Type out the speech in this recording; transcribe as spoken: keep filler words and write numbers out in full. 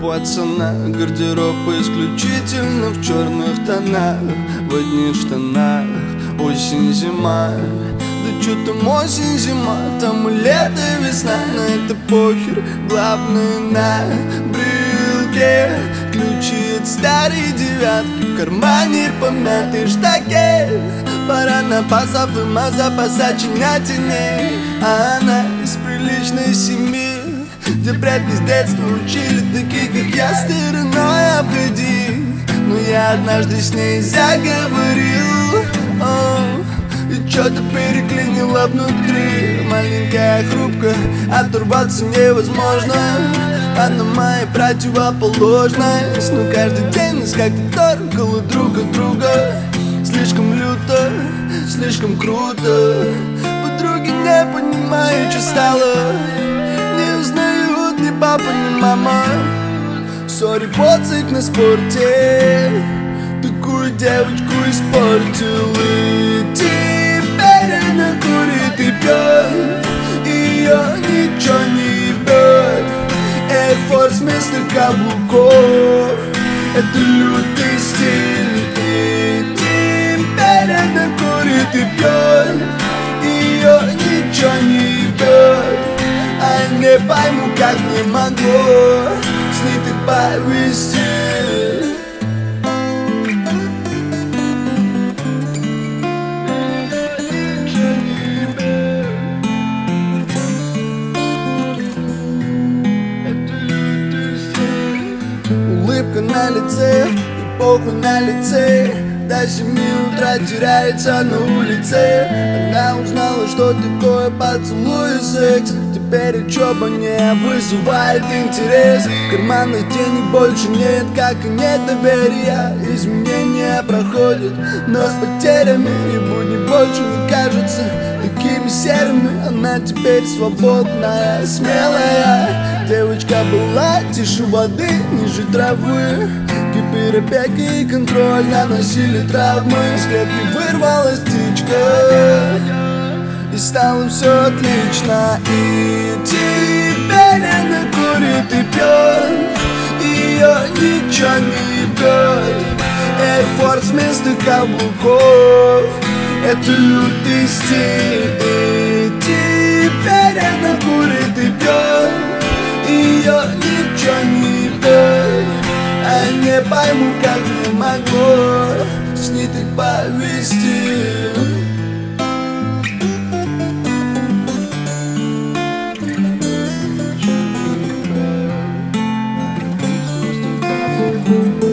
пацана. Гардероб исключительно в черных тонах, в одних штанах. Осень-зима, да чё там осень-зима, там и лето, весна, но это похер. Главное на брелке ключи от старой девятки, в кармане помятый штакет. Пора на пасов и маза чинять теней. А она из приличной семьи, где предки с детства учили таких, как я, стороной обходи. Но я однажды с ней заговорил, о, и чё-то переклинило внутри. Маленькая хрупкая, оторваться невозможно. Она моя противоположность, но каждый день нас как-то торкало друг от друга. Слишком люто, слишком круто. Подруги не понимают, что стало. Не узнают ни папа, ни мама. Сори, поцик на спорте, такую девочку испортил. И теперь она курит и пьет, ее ничего не ебет. Air Force вместо каблуков, это лютый стиль. И теперь она курит и пьет, ее ничего не ебет. А не пойму, как не могло с ней ты повести. Улыбка на лице и похуй на лице. До семи утра теряется на улице. Она узнала, что такое поцелуй и секс. Теперь учеба не вызывает интерес. Карманных денег больше нет, как и нет доверия. Изменения проходят, но с потерями. И будни больше не кажутся такими серыми. Она теперь свободная, смелая. Девочка была тише воды, ниже травы. Теперь опеки и контроль наносили травмы. С клетки вырвалась птичка, и стало все отлично. И теперь она курит и пьет, ее ничего не ебет. Air Force вместо каблуков, это лютый стиль. И теперь она курит и пьет, ее ничего не ебет. А не пойму, как не могло с ней так повести. Thank you.